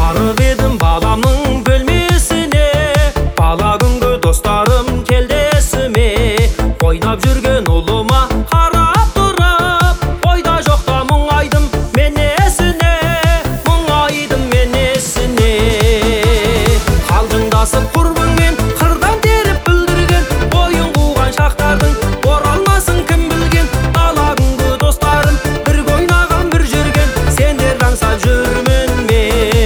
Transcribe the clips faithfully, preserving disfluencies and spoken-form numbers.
барып едім баламның бөлмесіне, бала күнгі достарым келді есіме. Ойнап жүрген ұлыма қарап тұрып, ойда жоқта мұңайдым мен есіне, мұңайдым мен есіне. Қалжыңдасып құрбыңмен қырдан теріп бүлдірген, ойын қуған шақтардың оралмасын кім білген. Бала күнгі достарым бірге ойнаған бір жүрген, сендерді аңсап жүрмін мен.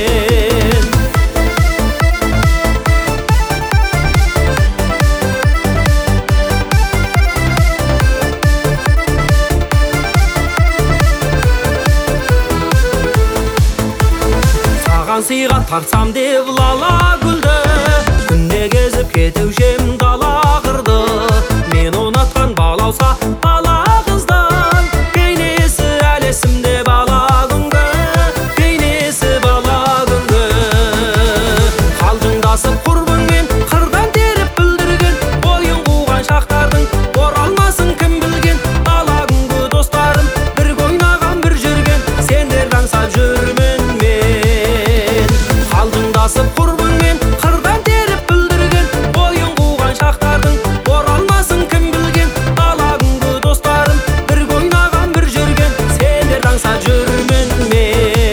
Саған сыйға тартсам деп лала гүлді, күнде кезіп кетушем дала қырды. Мен ұнатқан балауса бала қыздың, бейнесі әлі есімде бала күнгі, бейнесі бала күнгі. Қалжыңдасып құрбыңмен қырдан теріп бүлдірген, ойын қуған шақтардың оралмасын кім білген. Бала күнгі достарым бірге ойнаған бір жүрген, сендерді аңсап жүрмін мен. Қалжыңдасып құрбыңмен қырдан теріп бүлдірген, ойын қуған шақтардың оралмасын кім білген. Бала күнгі достарым бірге ойнаған бір жүрген, сендерді аңсап жүрмін мен.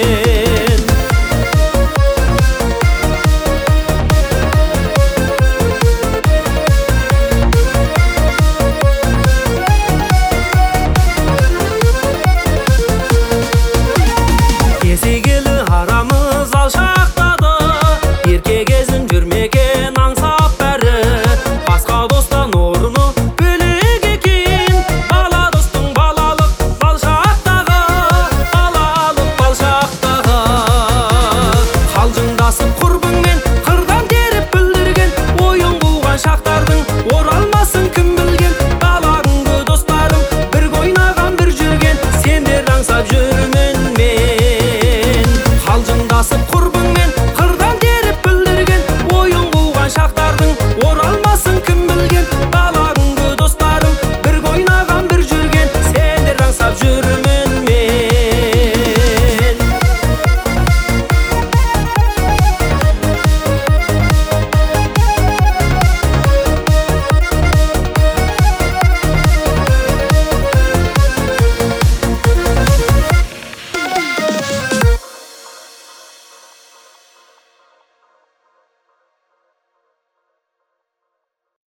Есегелі арамыз алшақтады, ерке кезін жүрмеген аңсап бәрі. Басқа достан орны бөлек екен, бала достың балалық балшақтағы, балалық балшақтағы. Қалжыңдасып құрбыңмен қырдан теріп бүлдірген, ойын қуған шақтардың оралмасын кім білген. Бала күнгі достарым бірге ойнаған бір жүрген, сендерді аңсап жүрмін мен. Қалжыңдасып құрбың